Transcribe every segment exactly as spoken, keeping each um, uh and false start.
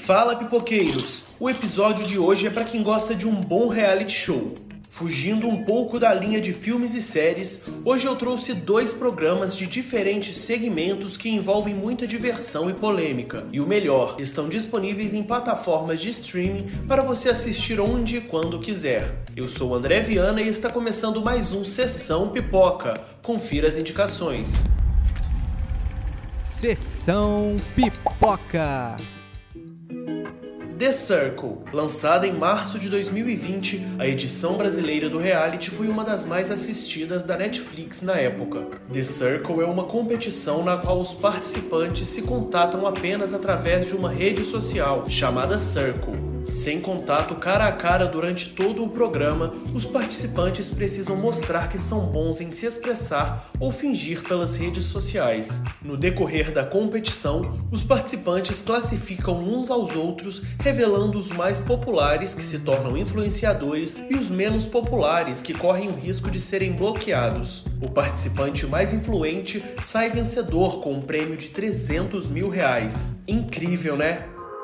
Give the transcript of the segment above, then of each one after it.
Fala, pipoqueiros! O episódio de hoje é para quem gosta de um bom reality show. Fugindo um pouco da linha de filmes e séries, hoje eu trouxe dois programas de diferentes segmentos que envolvem muita diversão e polêmica. E o melhor, estão disponíveis em plataformas de streaming para você assistir onde e quando quiser. Eu sou o André Viana e está começando mais um Sessão Pipoca. Confira as indicações. Sessão Pipoca. The Circle, lançada em março de dois mil e vinte, a edição brasileira do reality foi uma das mais assistidas da Netflix na época. The Circle é uma competição na qual os participantes se contatam apenas através de uma rede social chamada Circle. Sem contato cara a cara durante todo o programa, os participantes precisam mostrar que são bons em se expressar ou fingir pelas redes sociais. No decorrer da competição, os participantes classificam uns aos outros, revelando os mais populares, que se tornam influenciadores, e os menos populares, que correm o risco de serem bloqueados. O participante mais influente sai vencedor com um prêmio de trezentos mil reais. Incrível, né?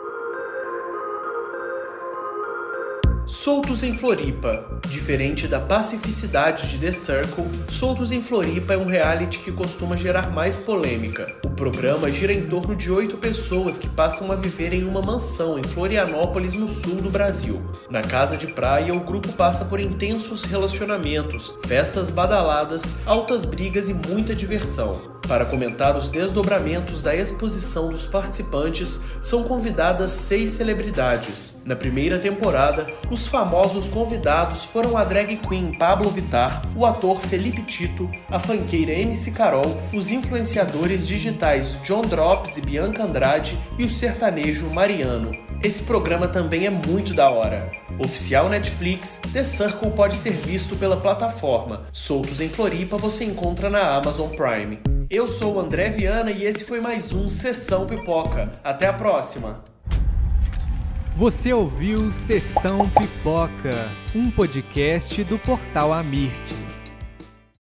Soltos em Floripa. Diferente da pacificidade de The Circle, Soltos em Floripa é um reality que costuma gerar mais polêmica. O programa gira em torno de oito pessoas que passam a viver em uma mansão em Florianópolis, no sul do Brasil. Na casa de praia, o grupo passa por intensos relacionamentos, festas badaladas, altas brigas e muita diversão. Para comentar os desdobramentos da exposição dos participantes, são convidadas seis celebridades. Na primeira temporada, os famosos convidados foram a drag queen Pabllo Vittar, o ator Felipe Tito, a funkeira M C Carol, os influenciadores digitais John Drops e Bianca Andrade e o sertanejo Mariano. Esse programa também é muito da hora. Oficial Netflix, The Circle pode ser visto pela plataforma. Soltos em Floripa você encontra na Amazon Prime. Eu sou o André Viana e esse foi mais um Sessão Pipoca. Até a próxima! Você ouviu Sessão Pipoca, um podcast do portal Amirte.